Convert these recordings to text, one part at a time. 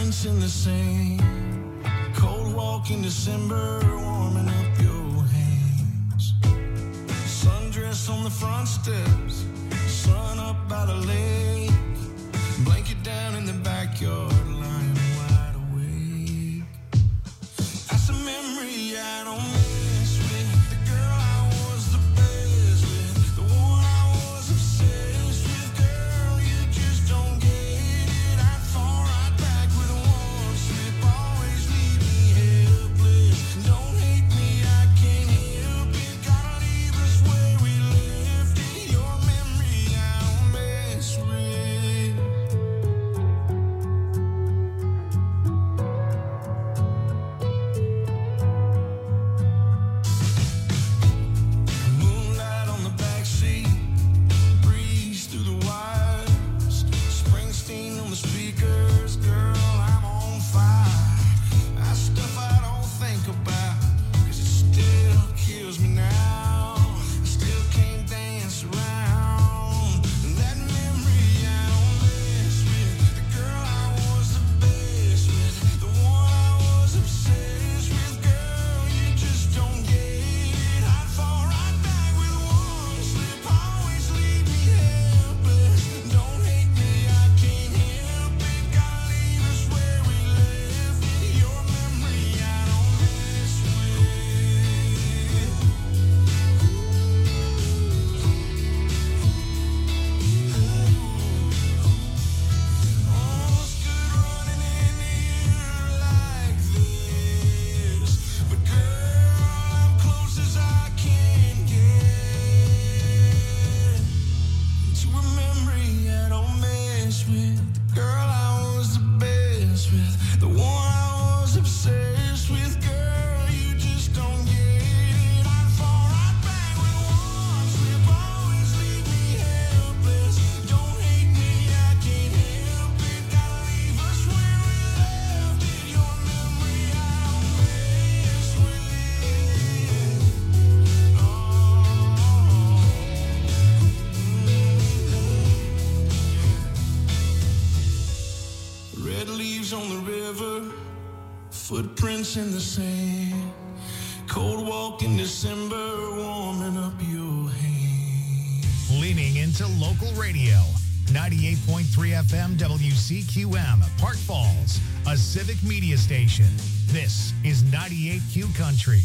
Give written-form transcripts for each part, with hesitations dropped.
Footprints in the sand. Cold walk in December, warming up your hands. Sundress on the front steps, sun up by the lake. Blanket down in the backyard, lying wide awake. That's a memory I don't miss with the girl I was the best with, the one I was obsessed with. Girl, you just don't get it. I'd fall right back with one slip, always leave me helpless. Don't hate me, I can't help it. Gotta leave us where we left it. Your memory I don't mess with. Moonlight on the backseat, breeze through the wires. Springsteen on the speakers, girl, I'm on fire. That's stuff I don't think about, 'cause it still kills me now. I still can't dance around that memory I don't mess with. The girl I was the best with, the one I was obsessed with. Girl, you just don't get it. I'd fall right back with one slip, always leave me helpless. Don't hate me, I can't help it. Gotta leave us where we left it. Your memory I don't mess with. Almost good running into you like this, but girl, I'm close as I can get to a memory I don't mess with. The girl I was the best with, the one I was obsessed with. Girl, you just don't get it. I'd fall right back with one slip, always leave me helpless. Don't hate me, I can't help it. Gotta leave us where we left it. Your memory I don't mess with. Red leaves on the river, footprints in the sand. Cold walk in December, warming up your hand. Leaning into local radio. 98.3 FM WCQM, Park Falls, a civic media station. This is 98Q Country.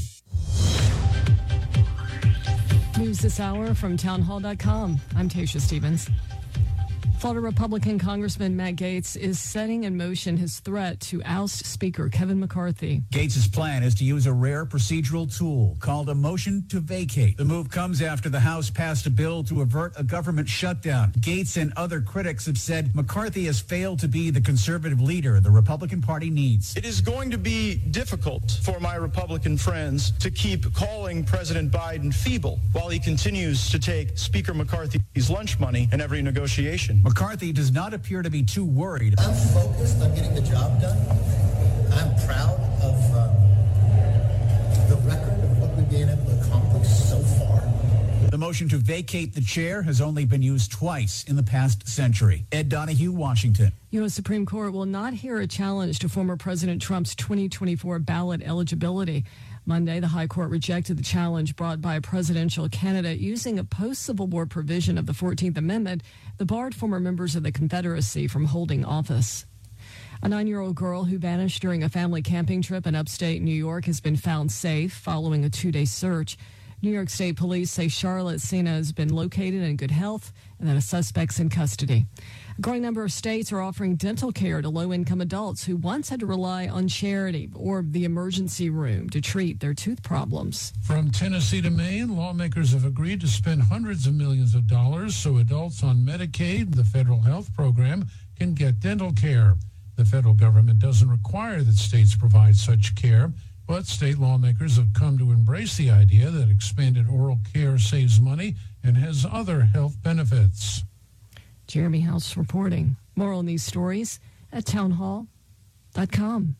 News this hour from townhall.com. I'm Tasha Stevens. Florida Republican Congressman Matt Gaetz is setting in motion his threat to oust Speaker Kevin McCarthy. Gates' plan is to use a rare procedural tool called a motion to vacate. The move comes after the House passed a bill to avert a government shutdown. Gates and other critics have said McCarthy has failed to be the conservative leader the Republican Party needs. It is going to be difficult for my Republican friends to keep calling President Biden feeble while he continues to take Speaker McCarthy's lunch money in every negotiation. McCarthy does not appear to be too worried. I'm focused on getting the job done. I'm proud of the record of what we've been able to accomplish so far. The motion to vacate the chair has only been used twice in the past century. Ed Donahue, Washington. U.S. Supreme Court will not hear a challenge to former President Trump's 2024 ballot eligibility. Monday, the High Court rejected the challenge brought by a presidential candidate using a post-Civil War provision of the 14th Amendment that barred former members of the Confederacy from holding office. A 9-year-old girl who vanished during a family camping trip in upstate New York has been found safe following a 2-day search. New York State Police say Charlotte Sena has been located in good health and that a suspect's in custody. A growing number of states are offering dental care to low-income adults who once had to rely on charity or the emergency room to treat their tooth problems. From Tennessee to Maine, lawmakers have agreed to spend hundreds of millions of dollars so adults on Medicaid, the federal health program, can get dental care. The federal government doesn't require that states provide such care, but state lawmakers have come to embrace the idea that expanded oral care saves money and has other health benefits. Jeremy House reporting. More on these stories at townhall.com.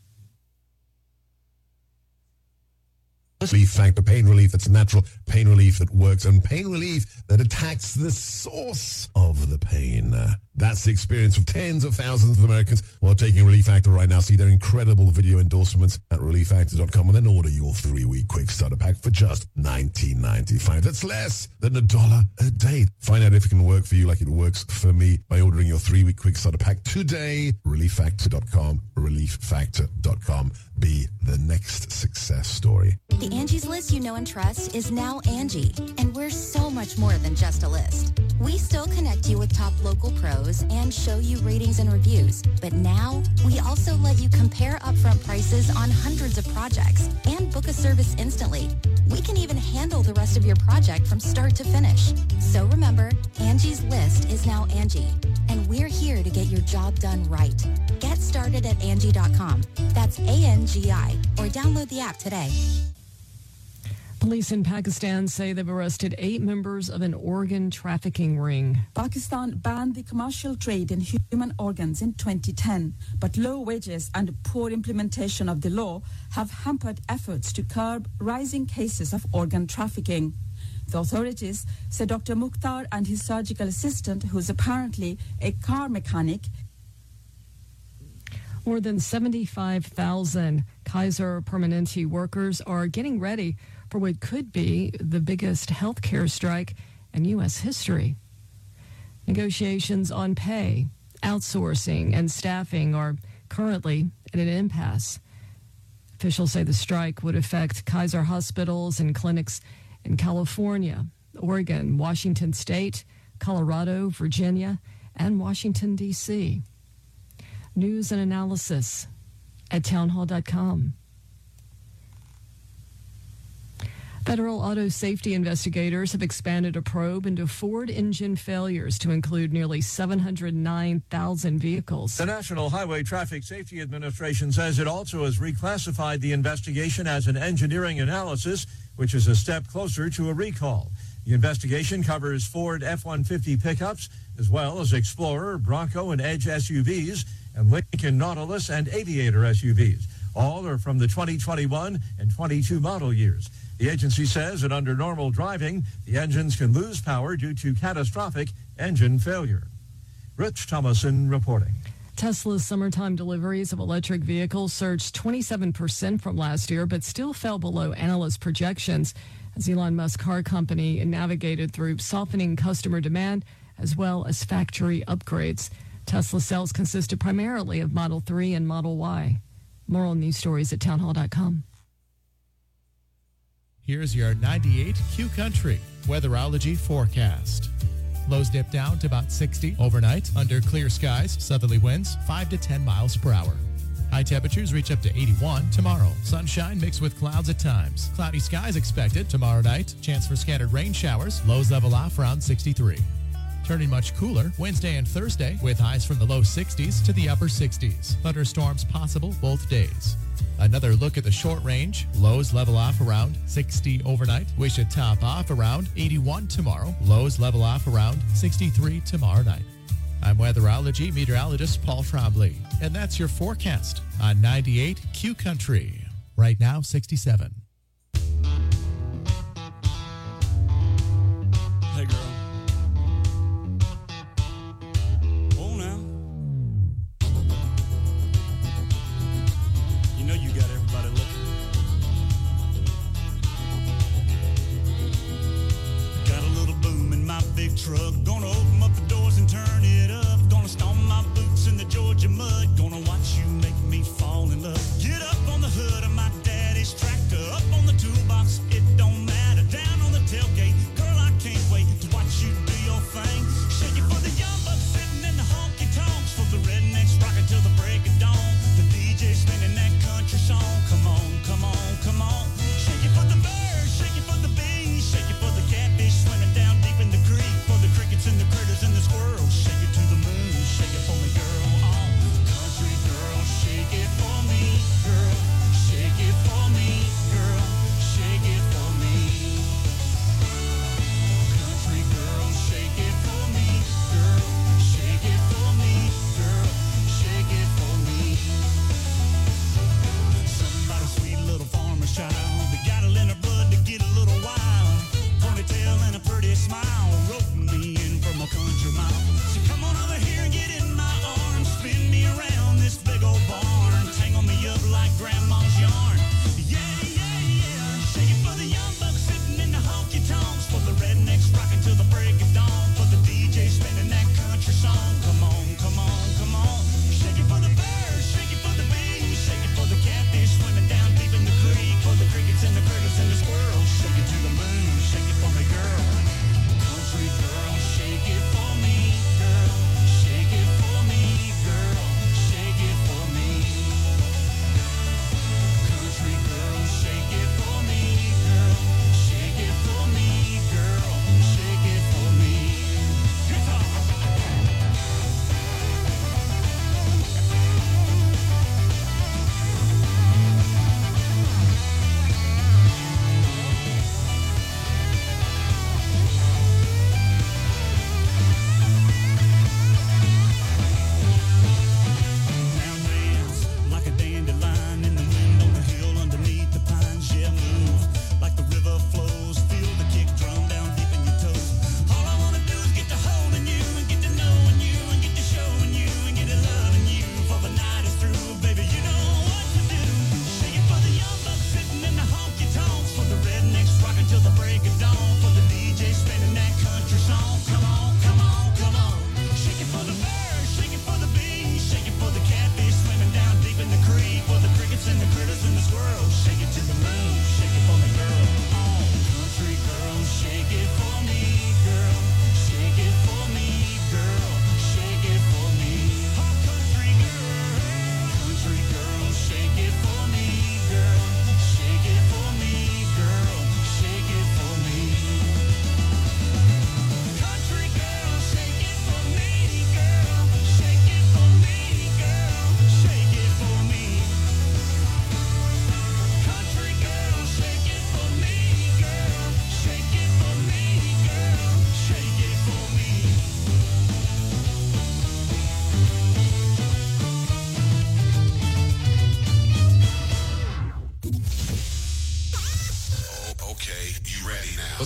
We thank the pain relief that's natural, pain relief that works, and pain relief that attacks the source of the pain. That's the experience of tens of thousands of Americans who are taking Relief Factor right now. See their incredible video endorsements at relieffactor.com and then order your 3-week quick starter pack for just $19.95. That's less than $1 a day. Find out if it can work for you like it works for me by ordering your 3-week quick starter pack today. relieffactor.com, relieffactor.com. Be the next success story. The Angie's List you know and trust is now Angie, and we're so much more than just a list. We still connect you with top local pros and show you ratings and reviews, but now we also let you compare upfront prices on hundreds of projects and book a service instantly. We can even handle the rest of your project from start to finish. So remember, Angie's List is now Angie, and we're here to get your job done right. Get started at Angie.com. That's ANGI, or download the app today. Police in Pakistan say they've arrested 8 members of an organ trafficking ring. Pakistan banned the commercial trade in human organs in 2010, but low wages and poor implementation of the law have hampered efforts to curb rising cases of organ trafficking. The authorities say Dr. Mukhtar and his surgical assistant, who's apparently a car mechanic. More than 75,000 Kaiser Permanente workers are getting ready for what could be the biggest healthcare strike in U.S. history. Negotiations on pay, outsourcing, and staffing are currently at an impasse. Officials say the strike would affect Kaiser hospitals and clinics in California, Oregon, Washington State, Colorado, Virginia, and Washington, D.C. News and analysis at townhall.com. Federal auto safety investigators have expanded a probe into Ford engine failures to include nearly 709,000 vehicles. The National Highway Traffic Safety Administration says it also has reclassified the investigation as an engineering analysis, which is a step closer to a recall. The investigation covers Ford F-150 pickups, as well as Explorer, Bronco, and Edge SUVs, and Lincoln Nautilus and Aviator SUVs. All are from the 2021 and 22 model years. The agency says that under normal driving, the engines can lose power due to catastrophic engine failure. Rich Thomason reporting. Tesla's summertime deliveries of electric vehicles surged 27% from last year, but still fell below analyst projections as Elon Musk's car company navigated through softening customer demand as well as factory upgrades. Tesla sales consisted primarily of Model 3 and Model Y. More on these stories at townhall.com. Here's your 98 Q Country weatherology forecast. Lows dip down to about 60 overnight under clear skies, southerly winds 5 to 10 miles per hour. High temperatures reach up to 81 tomorrow. Sunshine mixed with clouds at times. Cloudy skies expected tomorrow night. Chance for scattered rain showers. Lows level off around 63. Turning much cooler Wednesday and Thursday with highs from the low 60s to the upper 60s. Thunderstorms possible both days. Another look at the short range. Lows level off around 60 overnight. We should top off around 81 tomorrow. Lows level off around 63 tomorrow night. I'm weatherology meteorologist Paul Trombley, and that's your forecast on 98 Q Country. Right now, 67. Hey, girl. Oh, now. You know you got everybody looking. Got a little boom in my big truck. Gonna open up the doors and turn it up. Gonna stomp my boots in the Georgia mud. Gonna watch you make me fall in love. Get up on the hood of my daddy's tractor. Up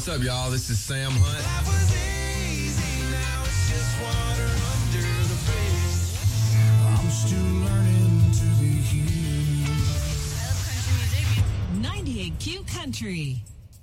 What's up, y'all? This is Sam Hunt. Life was easy, now it's just water under the bridge. I'm still learning to be human. I love country music. 98Q Country.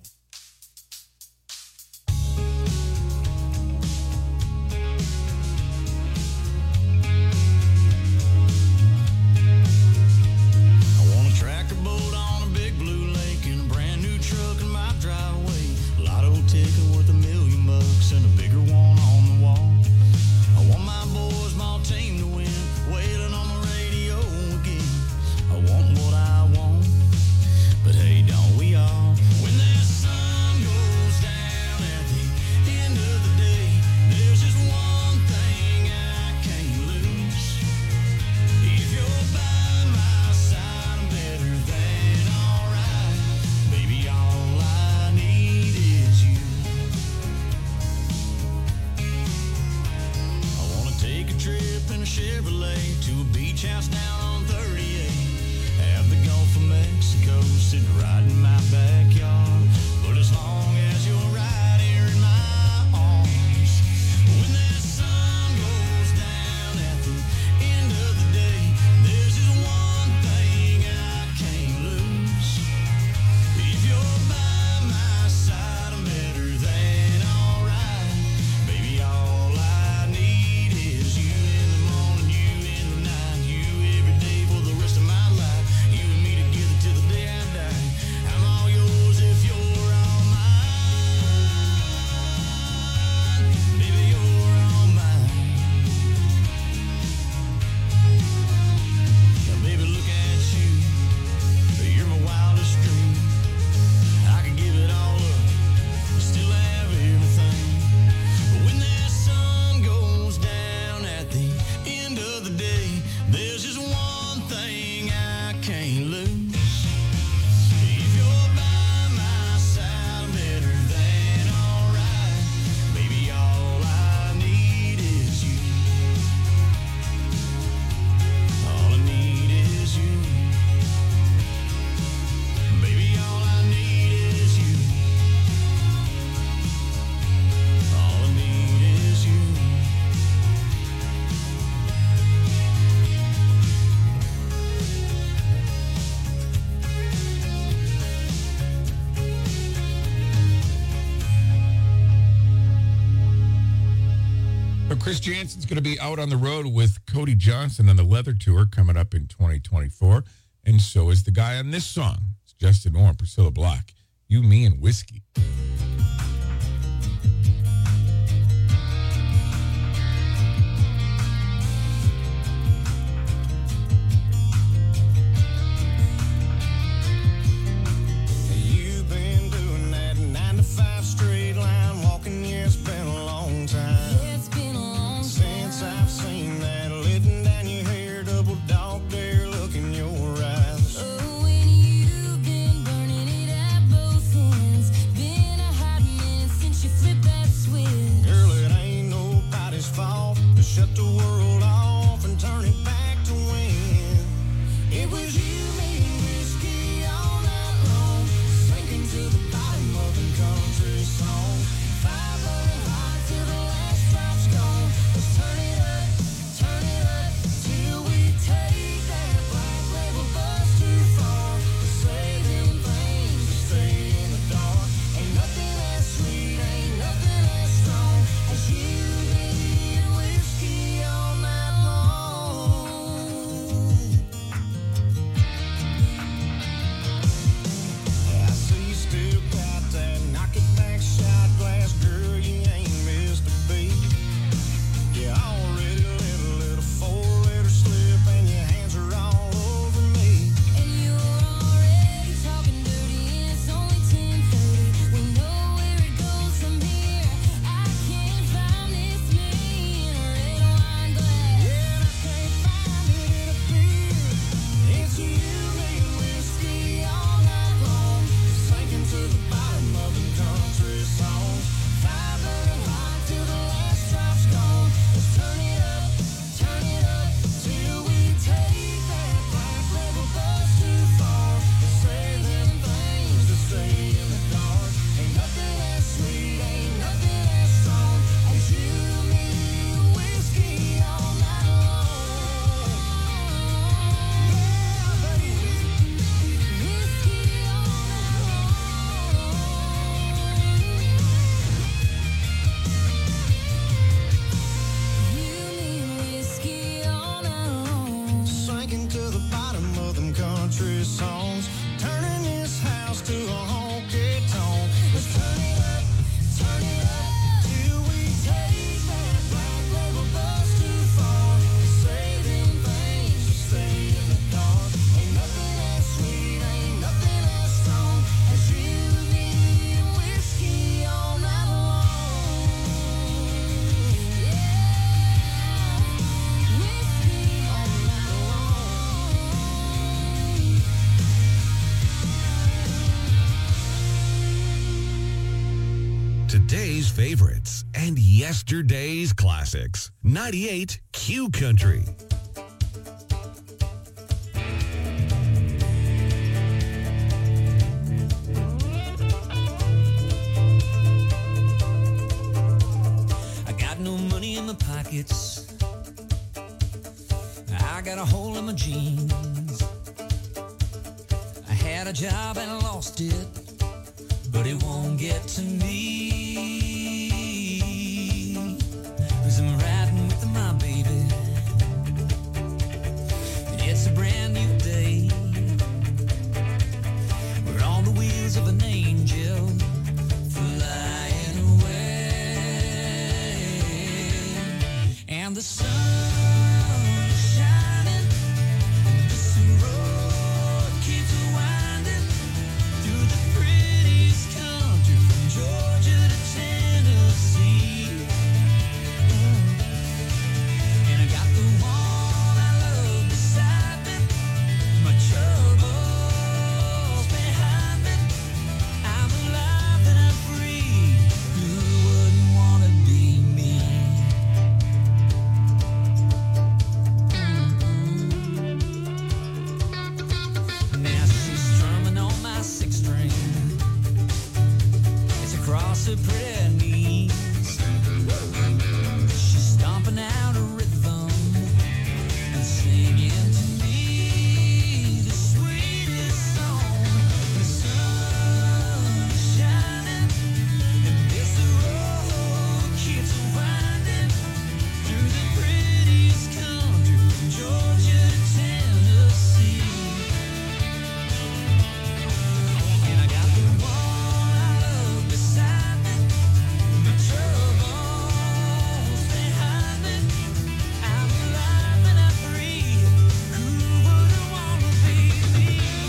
Chris Jansen's going to be out on the road with Cody Johnson on the Leather Tour coming up in 2024. And so is the guy on this song. It's Justin Orr and Priscilla Block. You, Me, and Whiskey. You've been doing that 9 to 5 straight line walking, yeah, it's been a long time. Since I've seen that letting down your hair, double dog dare look in your eyes. Oh, when you've been burning it at both ends, been a hot minute since you flipped that switch. Girl, it ain't nobody's fault to shut the world off and turn it back to when it was you, me, and whiskey all night long, sinking to the bottom of a country song. 500 hot till the last drop's gone. Let's turn it up till we take that black label bus too far. To say them things that stay in the dark. Ain't nothing as sweet, ain't nothing as strong as you, me, and whiskey all night long. I see you still got that knock it back shot Today's favorites and yesterday's classics. 98 Q Country. I got no money in my pockets. I got a hole in my jeans. I had a job and I lost it, but it won't get to me, 'cause I'm riding with my baby. It's a brand new day. We're on the wheels of an angel flying away, and the sun is shining. This road keeps winding through the prettiest country from Georgia to Tennessee. And I got the one I love beside me, my troubles behind me. I'm alive and I'm free. Who wouldn't want to be me? Now she's strumming on my six string. It's across her pretty knees. She's stomping out a rhythm and singing to me the sweetest song. The sun is shining and this road keeps winding through the prettiest country from Georgia to Tennessee. And I got the one I love beside me, my troubles behind me. I'm alive and I'm free. Who wouldn't want to be me?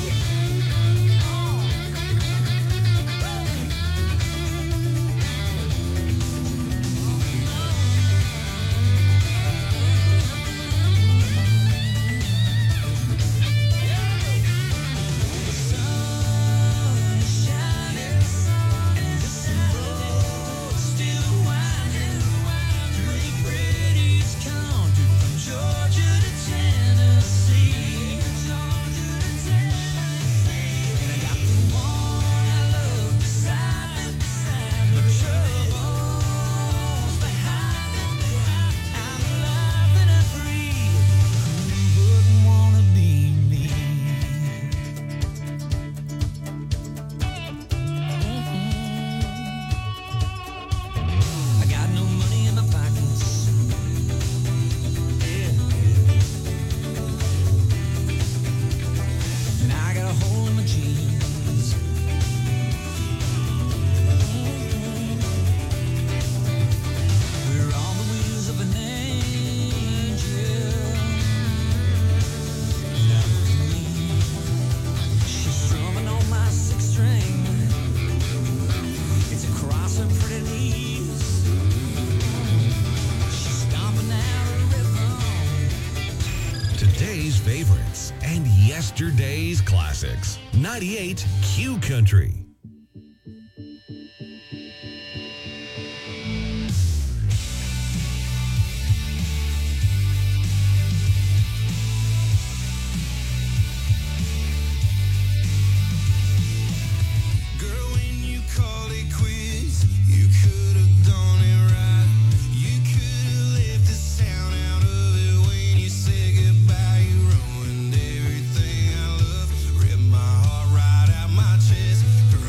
I got no money in my pockets. And I got a hole in my jeans. We're on the wheels of an angel. Not me. She's strumming on my six string. It's across her pretty knees. She's stomping out a rhythm. Today's favorites and yesterday's classics. 98 Q Country. Girl, when you called it quits, you could have done it right. You could have left the sound out of it when you said goodbye. You ruined everything I love. Ripped my heart right out my chest. Girl,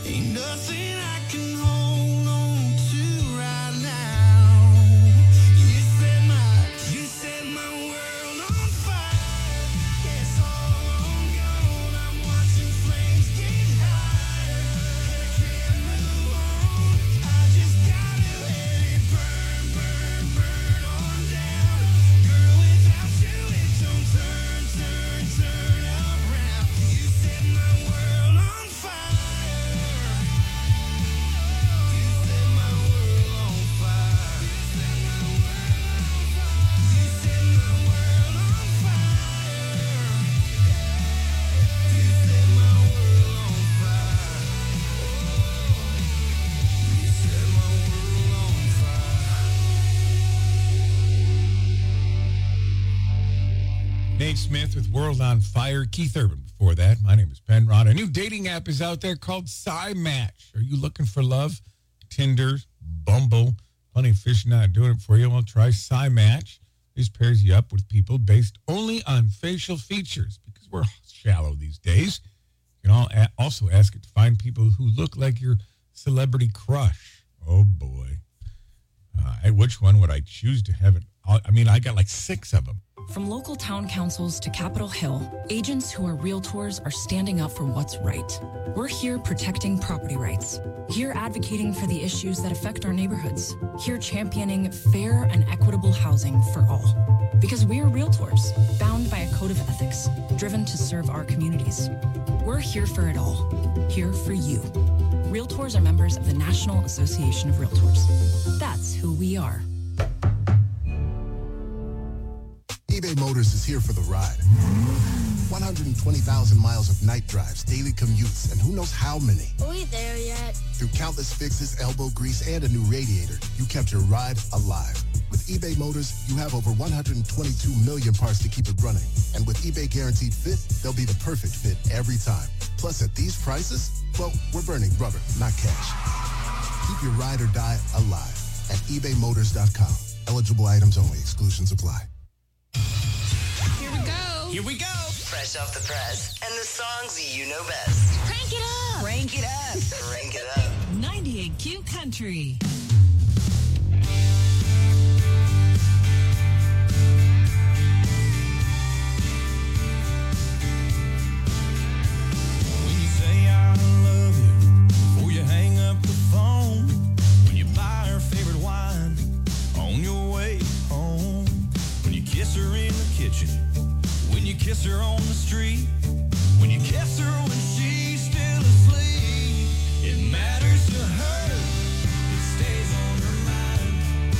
Ain't nothing I can hold on to right now. You set my world on fire. It's all on gone. I'm watching flames get higher. And I can't move on. I just gotta let it burn, burn, burn on down. Girl, without you it don't turn around. You set my world on fire. You set my world on fire. You set my world on fire. You set my world on fire. You set my world on fire. Nate Smith with World on Fire. Keith Urban before that. My name is Penrod. A new dating app is out there called SciMatch. Are you looking for love? Tinder, Bumble, plenty of fish not doing it for you. Well, try SciMatch. This pairs you up with people based only on facial features because we're shallow these days. You can also ask it to find people who look like your celebrity crush. Oh, boy. Which one would I choose to have it? I mean, I got like 6 of them. From local town councils to Capitol Hill, agents who are realtors are standing up for what's right. We're here protecting property rights, here advocating for the issues that affect our neighborhoods, here championing fair and equitable housing for all. Because we are realtors, bound by a code of ethics, driven to serve our communities. We're here for it all, here for you. Realtors are members of the National Association of Realtors. That's who we are. eBay Motors is here for the ride. 120,000 miles of night drives, daily commutes, and who knows how many. Are we there yet? Through countless fixes, elbow grease, and a new radiator, you kept your ride alive. With eBay Motors, you have over 122 million parts to keep it running. And with eBay Guaranteed Fit, they'll be the perfect fit every time. Plus, at these prices, well, we're burning rubber, not cash. Keep your ride or die alive at ebaymotors.com. Eligible items only. Exclusions apply. Here we go. Here we go. Fresh off the press. And the songs you know best. Crank it up. Crank it up. Crank it up. 98Q Country. When you say I love you before you hang up the phone, when you buy her favorite wine on your way home, when you kiss her in the kitchen, when you kiss her on the street, when you kiss her when she's still asleep, it matters to her, it stays on her mind.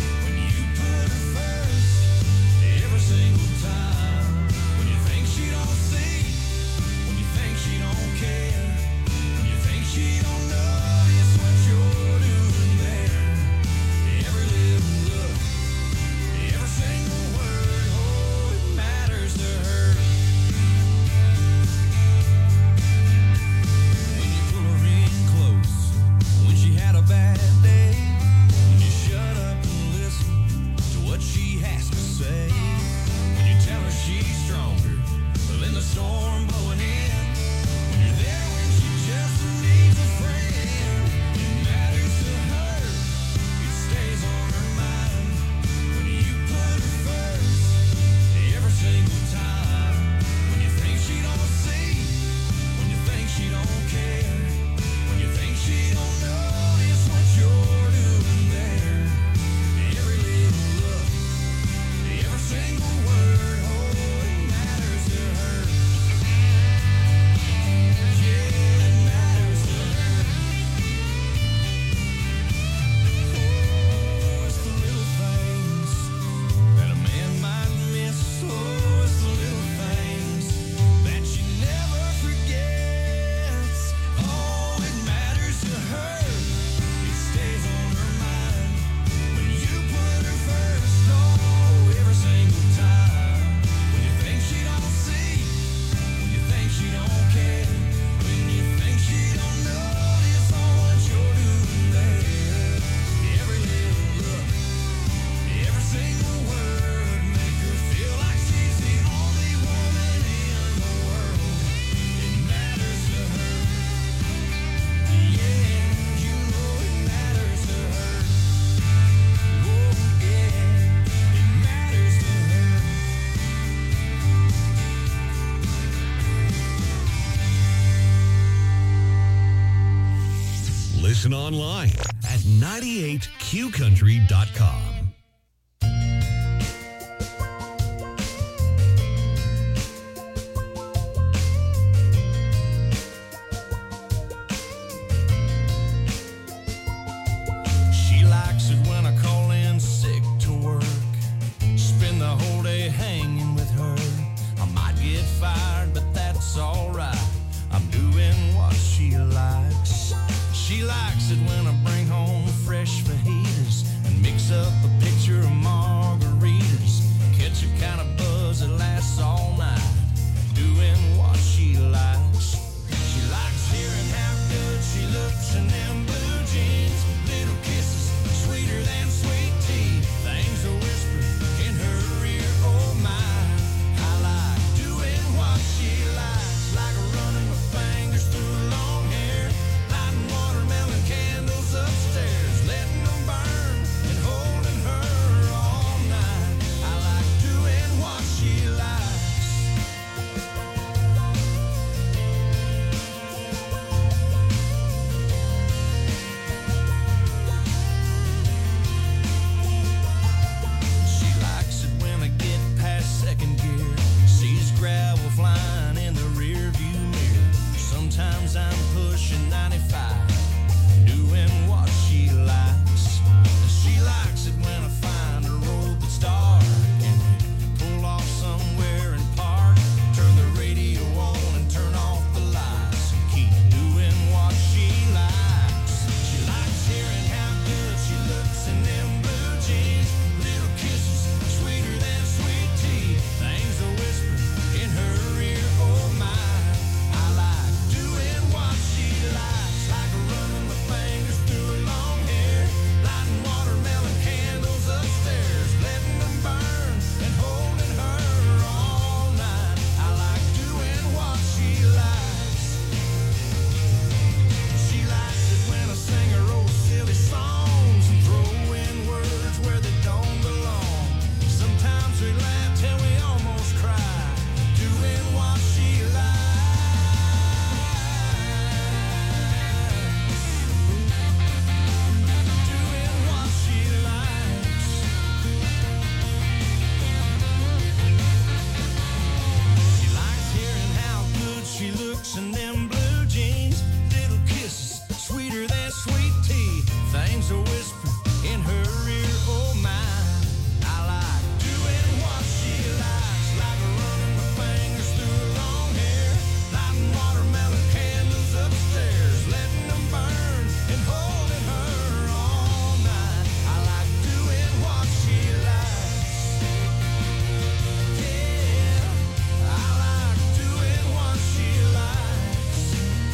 listen online at 98qcountry.com. She likes it when I call in sick to work. Spend the whole day hanging with her. I might get fired, but that's alright. I'm doing what she likes. She likes it when I bring home fresh fajitas and mix up a pitcher of margaritas. Catch a kind of buzz that lasts all night. Doing what she likes. She likes hearing how good she looks in them blue jeans. Little kisses, sweeter than sweet tea. Things are whispered in her ear, oh my. I like doing what she likes, like running my fingers through her long hair, lighting watermelon candles upstairs, letting them burn and holding her all night. I like doing what she likes. She likes it when I get past second gear, sees gravel flying in the rear view mirror. Sometimes I'm pushing 95, doing what she likes. She likes it when I find a road that's dark and we pull off somewhere and park. Turn the radio on and turn off the lights and keep doing what she likes. She likes hearing how good she looks in them blue jeans. Little kisses, sweeter than sweet tea. Things are whispered in her ear, oh my. I like doing what she likes, like running my fingers through her long hair, lighting watermelon candles upstairs, letting them burn and holding her all night. I like doing what she likes. She likes it when I sing her old silly songs and throw in words where they don't belong. Sometimes we laugh till we almost cry, doing what she likes. Doing what she likes. She likes hearing how good she looks in them blue jeans. Little kisses, sweeter than sweet tea. Things are whispered in her ear, oh my. I like doing what she likes, like running my fingers through her long hair, lighting watermelon candles upstairs, letting them burn and holding her all night. I like doing what she likes. Yeah, I like doing what she likes.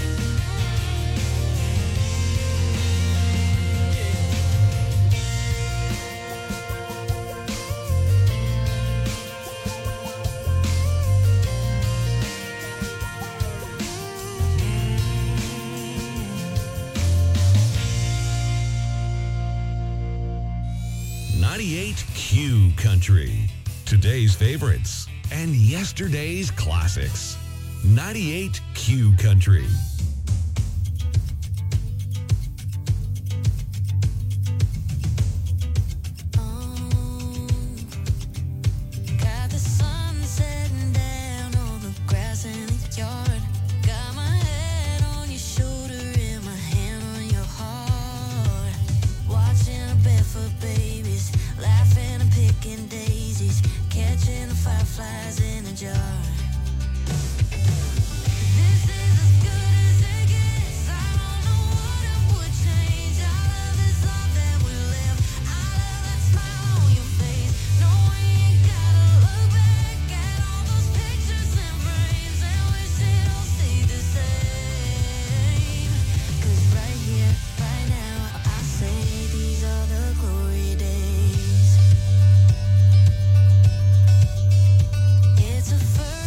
Yeah. 98Q Country. Today's favorites and yesterday's classics. 98Q Country. Got the sun setting down on the grass in the yard. Got my head on your shoulder and my hand on your heart. Watching the barefoot babies, laughing and picking daisies, catching the fireflies in a jar. This is as good as it gets. I don't know what I would change. I love this love that we live. I love that smile on your face. No, we ain't gotta look back at all those pictures and frames and wish it all stayed the same. 'Cause right here, right now, I say these are the glory days. It's a first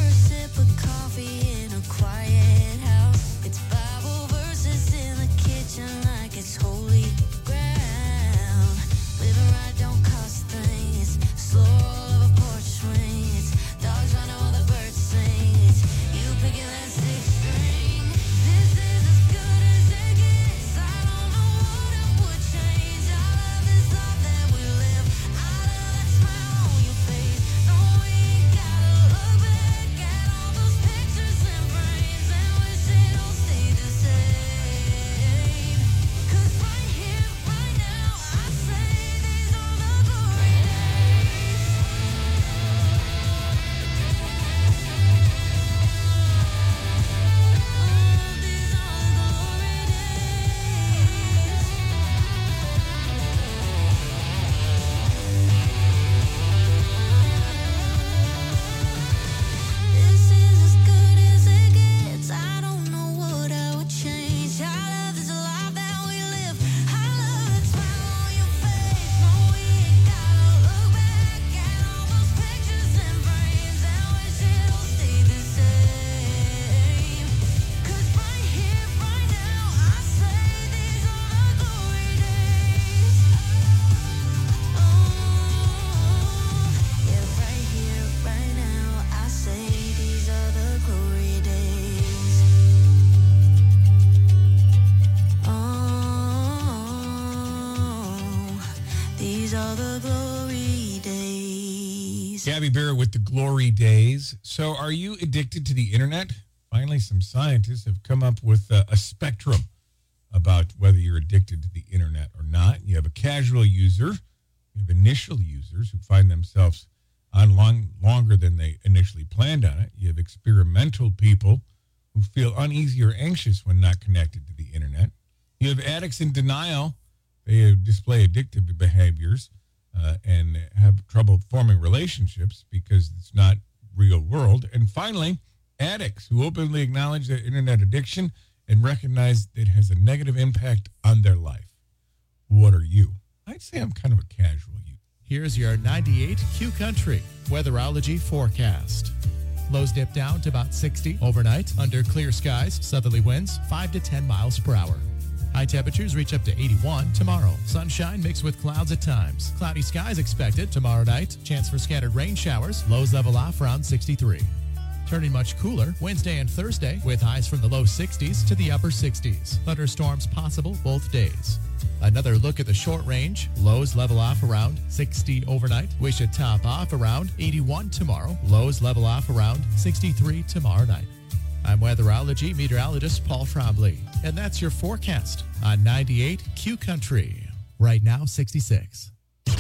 all the glory days. Gabby Barrett with the Glory Days. So are you addicted to the internet? Finally, some scientists have come up with a spectrum about whether you're addicted to the internet or not. You have a casual user. You have initial users who find themselves on longer than they initially planned on it. You have experimental people who feel uneasy or anxious when not connected to the internet. You have addicts in denial. They display addictive behaviors and have trouble forming relationships because it's not real world. And finally, addicts who openly acknowledge their internet addiction and recognize it has a negative impact on their life. What are you? I'd say I'm kind of a casual user. Here's your 98 Q Country weatherology forecast. Lows dip down to about 60 overnight under clear skies, southerly winds 5 to 10 miles per hour. High temperatures reach up to 81 tomorrow. Sunshine mixed with clouds at times. Cloudy skies expected tomorrow night. Chance for scattered rain showers. Lows level off around 63. Turning much cooler Wednesday and Thursday with highs from the low 60s to the upper 60s. Thunderstorms possible both days. Another look at the short range. Lows level off around 60 overnight. We should top off around 81 tomorrow. Lows level off around 63 tomorrow night. I'm weatherology meteorologist Paul Trombley, and that's your forecast on 98 Q Country. Right now, 66. Big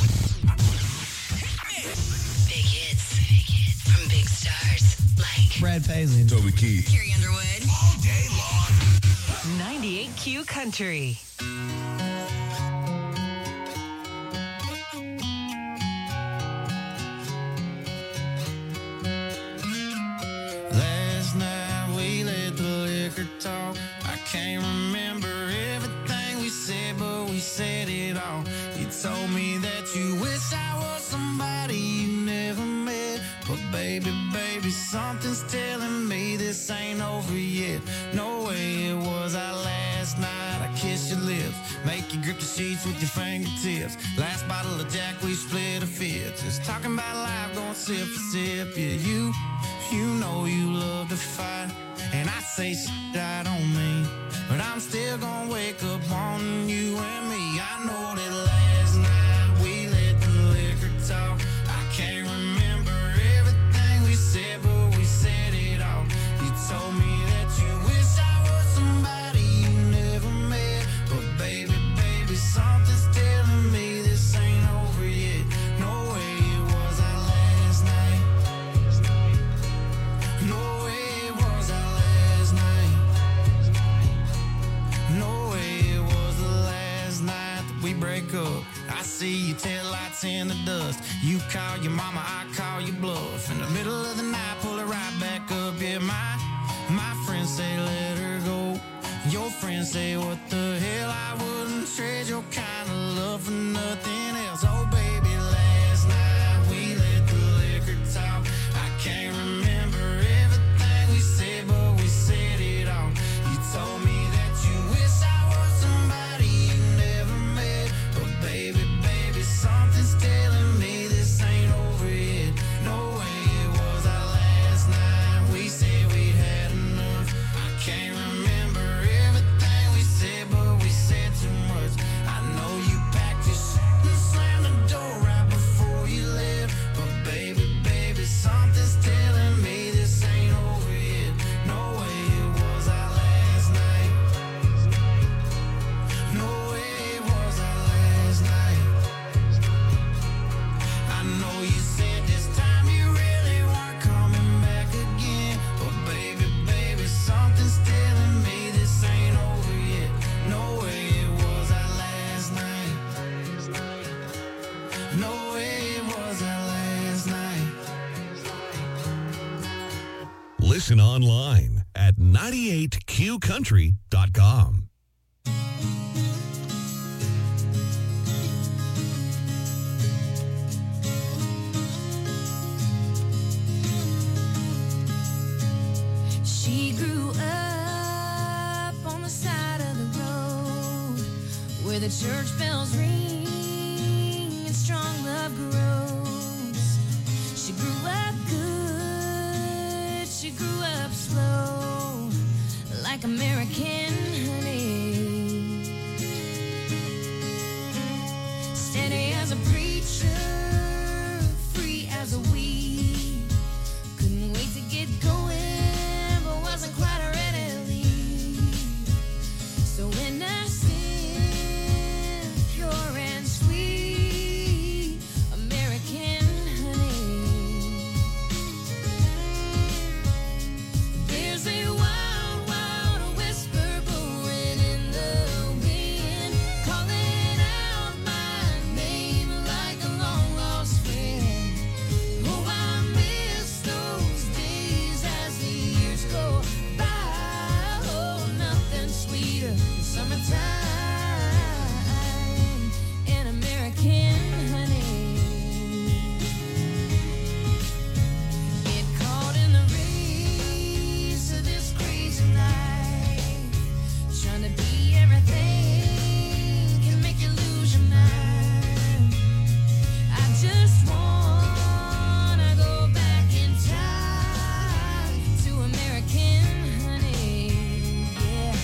hits from big stars like Brad Paisley, Toby Keith, Carrie Underwood. All day long. 98 Q Country. Last night we let the liquor talk. I can't remember everything we said, but we said it all. You told me that you wish I was somebody you never met. But baby, something's telling me this ain't over yet. No way it was our last night. I kissed your lips, make you grip the sheets with your fingertips. Last bottle of Jack, we split a fifth. Just talking about life, going sip for sip. Yeah, you know you love to fight, and I say shit I don't mean, but I'm still gonna wake up on you and me. I know that last night we let the liquor talk. I can't remember everything we said, but we said it all. You told me that you wish I was somebody you never met, but baby, something's telling me this ain't over yet. No way it was our last night. No way it was our last night. No way it was the last night that we break up. I see your taillights in the dust. You call your mama, I call you bluff. In the middle of the night, pull it right back up. Yeah, my friends say let her go. Your friends say what the hell, I wouldn't trade your kind of love for nothing else. Oh baby, last night we let the liquor talk. I can't remember everything we said, but we said it all. You told me that you wish I was somebody you never met, but baby, something's telling me this ain't over yet. No way it was our last night. We said we'd had enough. I can't remember everything we said, but we said too much. I know you packed your shit and slammed the door right before you left, but baby, something's telling me this ain't over yet. No way it was our last night. No way it was our last night. I know you said this time you really weren't coming back again, but baby, something's telling me this ain't over yet. No way it was our last night. No way it was our last night. Listen online at 98qcountry.com. She grew up on the side of the road where the church bells ring and strong love grows. She grew up good, she grew up slow, like American honey. Steady as a preacher. future, free as a weed. Couldn't wait to get going, but wasn't quite ready to leave. So innocent, pure and sweet, American honey. There's a wild, wild whisper blowing in the wind, calling out my name like a long lost friend. Oh, I miss those days as the years go by. Oh, nothing sweeter than summertime and American honey. Get caught in the race of this crazy life, trying to be everything can make you lose your mind. I just wanna go back in time to American honey. Yeah.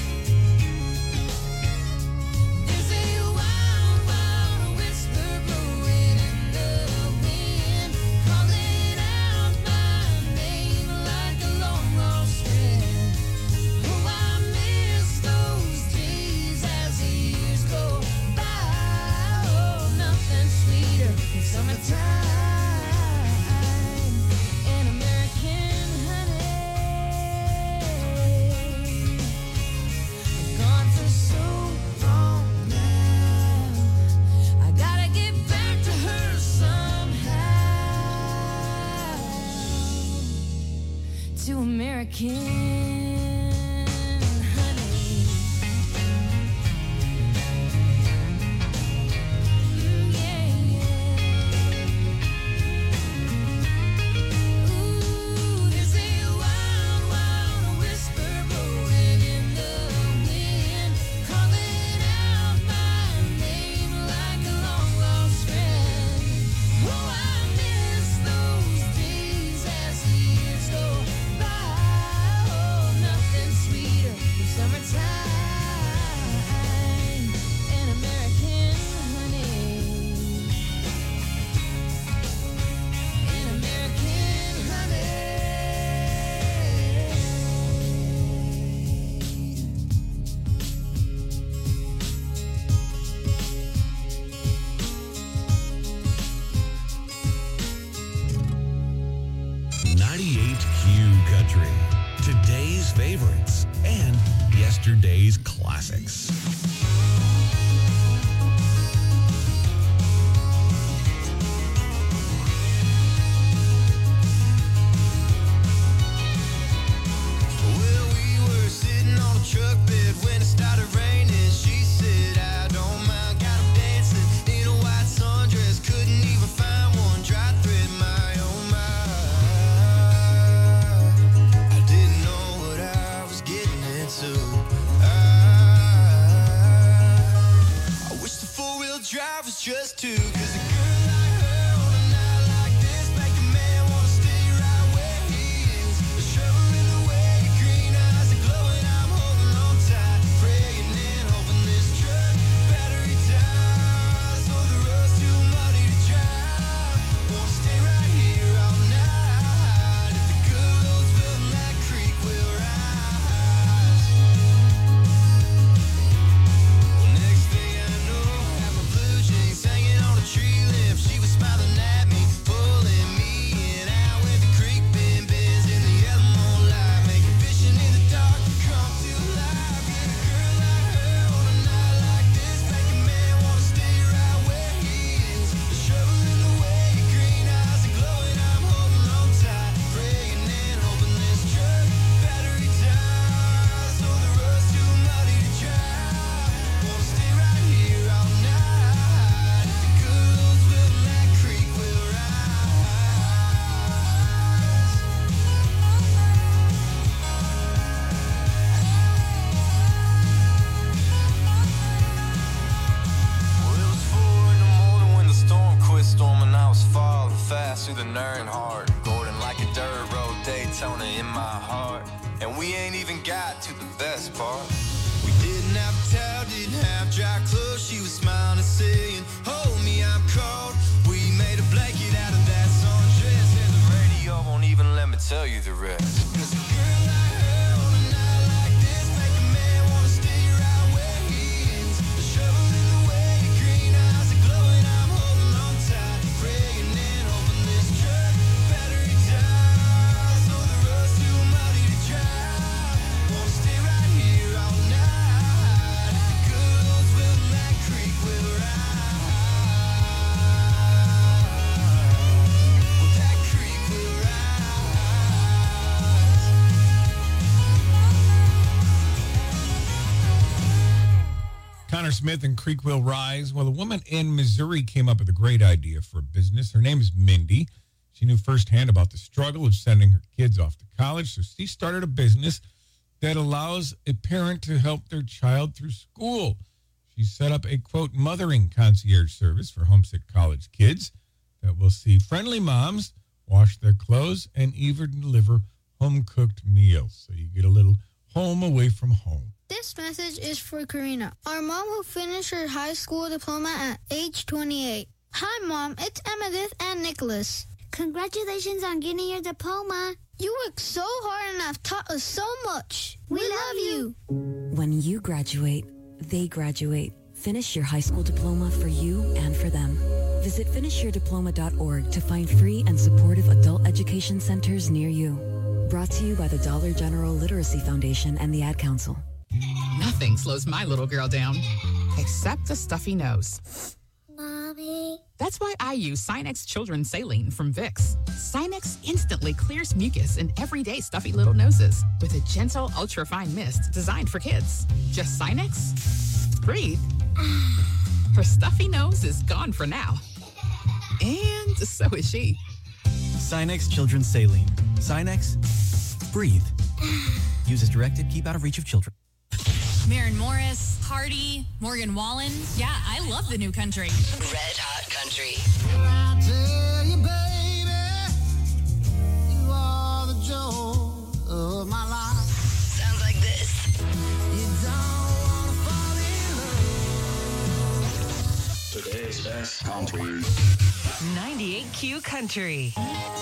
There's a wild, wild whisper blowing in the wind, calling out my name like a long lost friend. Oh, I miss those days as the years go by. Oh, nothing sweeter than summertime and American honey. Gone for so long now, I gotta get back to her somehow. To American honey. Yeah, yeah. Ooh, there's a wild, wild whisper blowing in the wind, calling out my name like a long lost friend. Oh, I miss those days as the years go by. Oh, nothing sweeter than summertime and American honey. And American honey. .98 Q Country. Today's favorites and yesterday's classics. Well, we were sitting on a truck bed when it started raining. She said, I don't mind, got 'em dancing in a white sundress. Couldn't even find one dry thread in my own mind. I didn't know what I was getting into. I wish the four-wheel drive was just two, 'cause a girl like her on a night like this make a man wanna stay right where he is. The trouble in the way your green eyes are glowing, I'm holding on tight, praying and hoping this truck battery dies, or the road's too muddy to drive. Wanna stay right here all night. If the good Lord's willing, that creek will rise. Well, next thing I know, I have my blue jeans hanging on a tree limb. She was smiling at me, pulling me in out with the creek bend bends in the yellow moonlight, making vision in the dark come to life. Yeah, a girl like her on a night like this make a man wanna stay right where he is. The trouble in the way your green eyes are glowing, I'm holding on tight, praying and hoping this truck battery dies, or the road's too muddy to drive. Wanna stay right here all night. If the good Lord's willing, that creek will Well, it was 4 in the morning when the storm quit storming. I was falling fast through the Earnhardt, Gordon like a dirt road Daytona in my heart. And we ain't even got to the best part. We didn't have a towel, didn't have dry clothes. She was smiling and saying, hold me, I'm cold. We tell you the rest. Connor Smith and Creek Will Rise. Well, a woman in Missouri came up with a great idea for a business. Her name is Mindy. She knew firsthand about the struggle of sending her kids off to college, so she started a business that allows a parent to help their child through school. She set up a, quote, mothering concierge service for homesick college kids that will see friendly moms wash their clothes and even deliver home-cooked meals. So you get a little home away from home. This message is for Karina, our mom who finished her high school diploma at age 28. Hi, Mom. It's Emmettith and Nicholas. Congratulations on getting your diploma. You worked so hard and have taught us so much. We love you. When you graduate, they graduate. Finish your high school diploma for you and for them. Visit finishyourdiploma.org to find free and supportive adult education centers near you. Brought to you by the Dollar General Literacy Foundation and the Ad Council. Nothing slows my little girl down, except a stuffy nose. Mommy. That's why I use Sinex Children's Saline from Vicks. Sinex instantly clears mucus in everyday stuffy little noses with a gentle, ultra-fine mist designed for kids. Just Sinex, breathe. Her stuffy nose is gone for now. And so is she. Sinex Children's Saline. Sinex, breathe. Use as directed, keep out of reach of children. Maren Morris, Hardy, Morgan Wallen. Yeah, I love the New Country. Red Hot Country. I tell you, baby, you are the joy of my life. Sounds like this. You don't wanna fall in love. Today's best country. 98Q Country.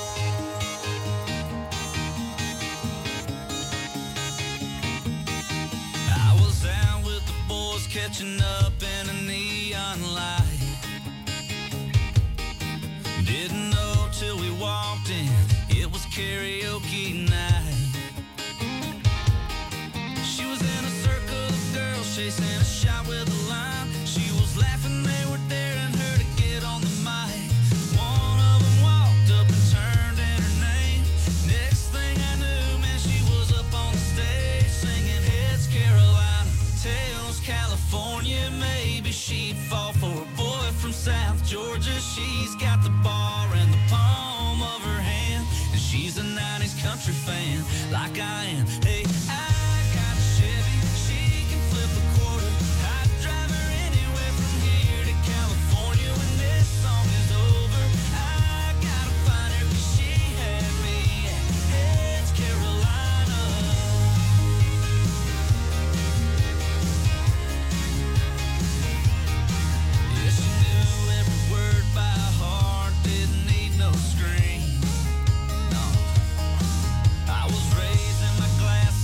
I was out with the boys catching up in a neon light. Didn't know till we walked in, it was karaoke night. She was in a circle of girls chasing a shot with a line. She was laughing, they were daring her to get on the mic. One of them walked up and turned in her name. Next thing I knew, man, she was up on the stage singing Heads Carolina, Tails California. Maybe she'd fall for a boy from South Georgia. She's got the bar in the palm of her hand, and she's a 90s country fan like I am. Hey, I got a Chevy, she can flip a quarter. I'd drive her anywhere from here to California when this song is over. I gotta find her 'cause she had me at Heads Carolina. Yeah, she knew every word by heart, didn't need no screen. No, I was raised in my glass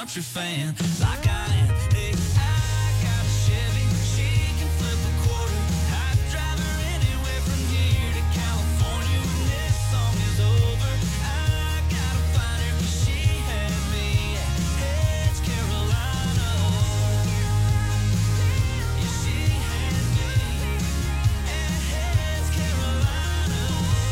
country fan like I am. Hey, I got a Chevy, she can flip a quarter. I'd drive her anywhere from here to California when this song is over. I gotta find her 'cause she had me at Edge, Carolina. Yeah, she had me at Edge, Carolina.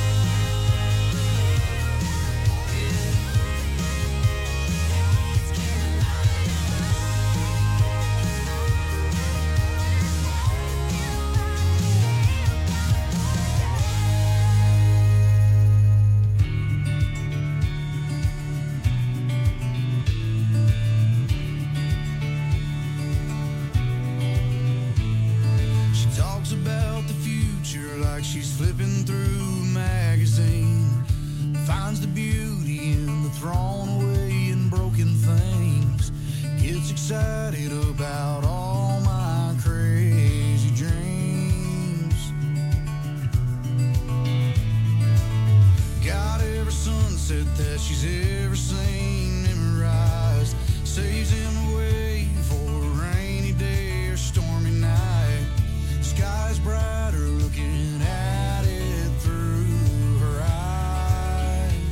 She talks about the future like she's flipping through a magazine. Finds the beauty in the thrown away and broken things. Gets excited about all my crazy dreams. Got every sunset that she's ever seen memorized. Saves him away for a rainy day or stormy night. Sky's brighter looking at it through her eyes.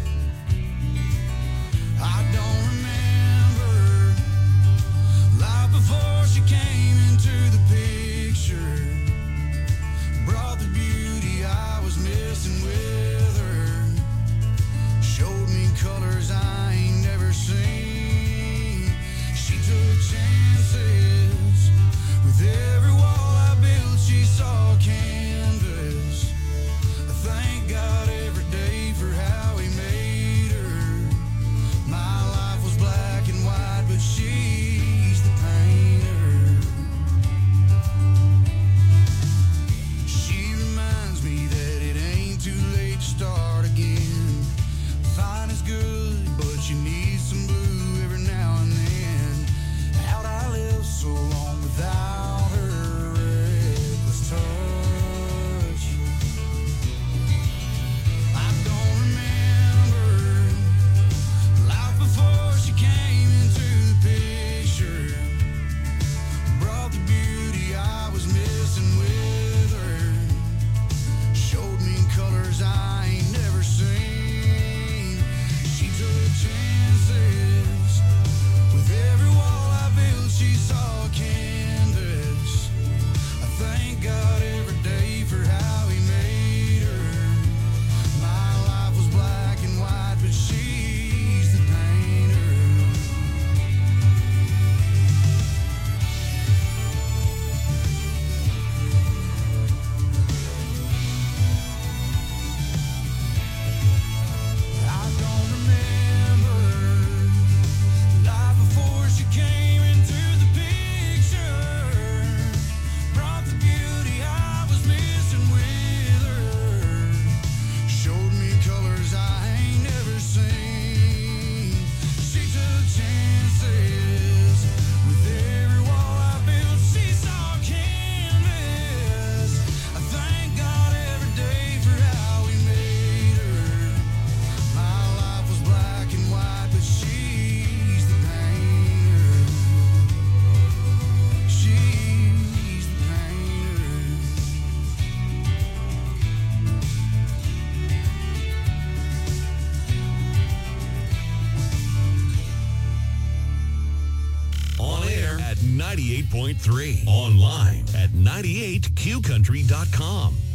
I don't remember life before she came into the picture. Brought the beauty I was missing with her. Showed me colors I ain't never seen. She took chances with every wall I built. She saw canvas. I thank God every day for how he made her. My life was black and white, but she's the painter. She reminds me that it ain't too late to start again. Fine is good, but you need some blue every now and then. How'd I live so long without her reckless touch? I don't remember life before she came into the picture. Brought the beauty I was missing with her. Showed me colors I ain't never seen. She took chances with every wall I built. She saw canvas. I thank God every day for how he made her. My life was black and white, but she's the painter. I don't remember life before she came into the picture. Brought the beauty I was missing with her. Showed me colors I ain't never seen. She took chances with every wall I built. She saw canvas. I thank God every day for how he made her. My life was black and white, but she's the painter. She's the painter. On air at 98.3. Online at 98qcountry.com.